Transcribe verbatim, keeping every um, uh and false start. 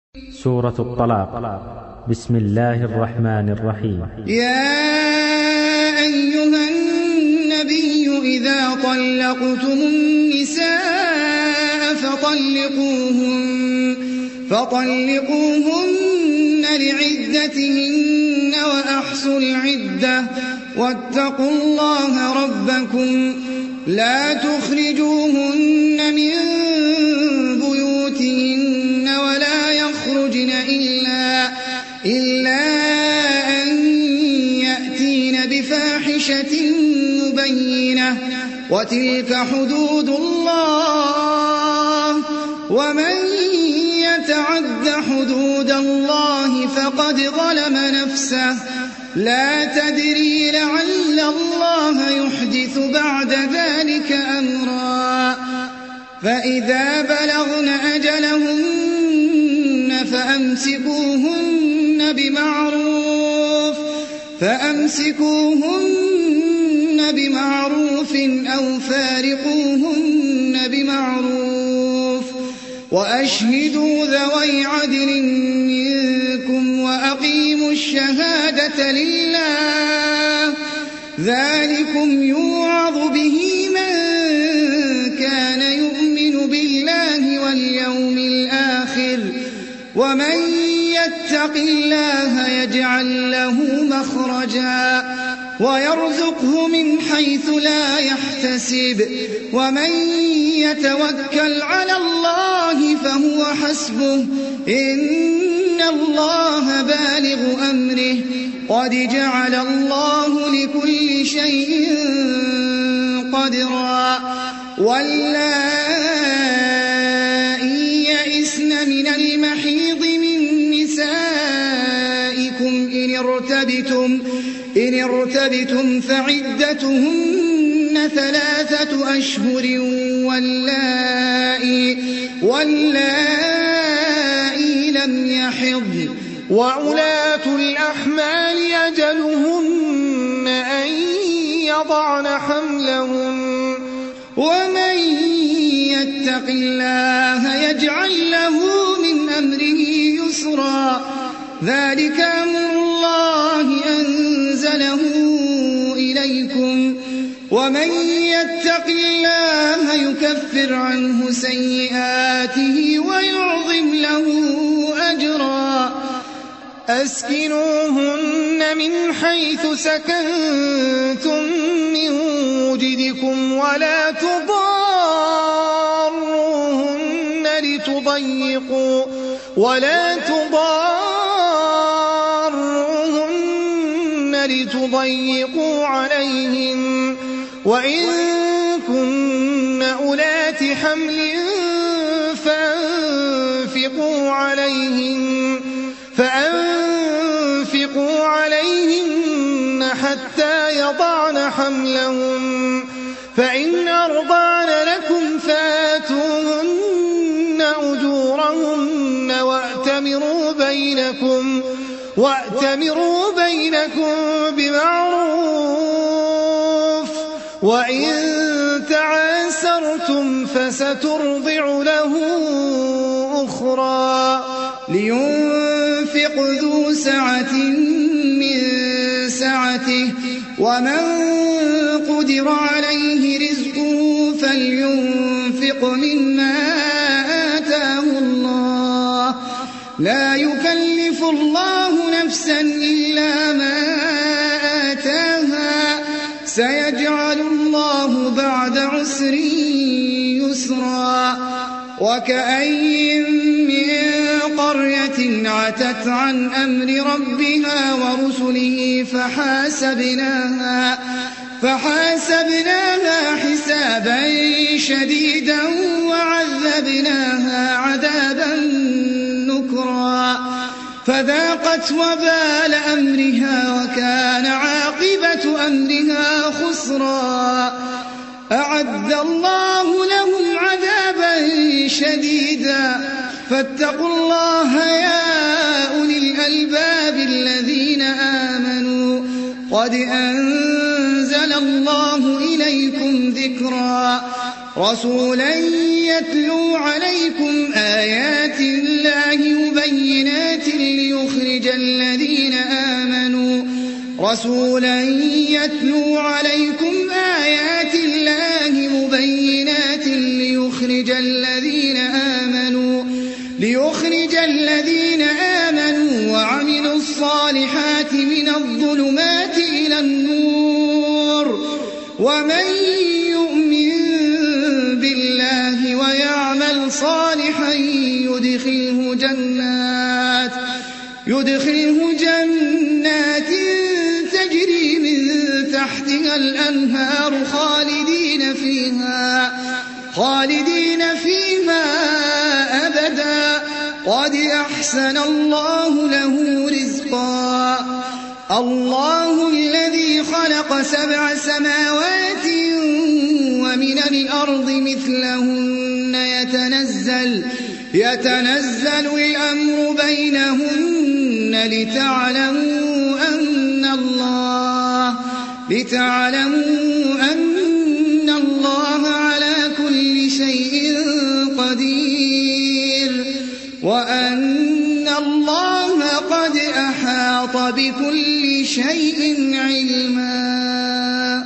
سورة الطلاق. بسم الله الرحمن الرحيم. يا أيها النبي إذا طلقتم النساء فطلقوهن, فطلقوهن لعدتهن وأحصوا العدة واتقوا الله ربكم لا تخرجوهن من بيوتهن ولا يخرجن إلا, إلا أن يأتين بفاحشة مبينة وتلك حدود الله ومن يتعد حدود الله فقد ظلم نفسه لا تدري لعل الله يحدث بعد ذلك أمرا فإذا بلغن أجلهن فأمسكوهن بمعروف فأمسكوهن بمعروف أو فارقوهن بمعروف وأشهدوا ذوي عدل منكم وأقيموا الشهادة لله ذلكم يوعظ به من كان يؤمن بالله واليوم الآخر ومن يتق الله يجعل له مخرجا ويرزقه من حيث لا يحتسب ومن يتوكل على الله فهو حسبه إن الله بالغ أمره قد جعل الله لكل شيء قدرا واللائي يئسن من المحيض من نسائكم إن ارتبتم, إن ارتبتم فعدتهن ثلاثة أشهر واللائي, واللائي لم يحضن وأولاة الأحمال أجلهن أن يضعن حملهن ومن يتق الله يجعل له من أمره يسرا ذلك أمر الله أنزله إليكم ومن يتق الله يكفر عنه سيئاته ويعظم له أجرا أسكنوهن من حيث سكنتم من وجدكم ولا تضاروهن لتضيقوا ولا تضاروهن لتضيقوا عليهن وإن كن أولات حمل فأنفقوا عليهن فأنفقوا عليهن حتى يضعن حملهن فإن أرضعن لكم فآتوهن أجورهن وأتمروا بينكم, وأتمروا بينكم بمعروف وإن تعاسرتم فسترضع له أخرى لينفق ذو سعة من سعته ومن قدر عليه رزقه فلينفق مما آتاه الله لا يكلف الله نفسا إلا ما آتاها سيجعل الله بعد عسر يسرا وكأين من قرية عتت عن أمر ربها ورسله فحاسبناها, فحاسبناها حسابا شديدا وعذبناها عذابا نكرا فذاقت وبال أمرها وكان عاقبة أمرها خسرا أعد الله لهم عذابا شديدا فاتقوا الله يا أولي الألباب الذين آمنوا قد أنزل الله إليكم ذكرا رسولا يتلو عليكم آيات الله يبين الذين آمنوا رسولا يتلو عليكم آيات الله مبينات ليخرج الذين آمنوا ليخرج الذين آمنوا وعملوا الصالحات من الظلمات إلى النور ومن يؤمن بالله ويعمل صالحا يدخله جنات يدخله جنات تجري من تحتها الأنهار خالدين فيها خالدين فيها أبدا قد أحسن الله له رزقا الله الذي خلق سبع سماوات ومن الأرض مثلهن يتنزل يتنزل الأمر بينهن لتعلموا أن الله لتعلموا أن الله على كل شيء قدير وأن الله قد أحاط بكل شيء علما.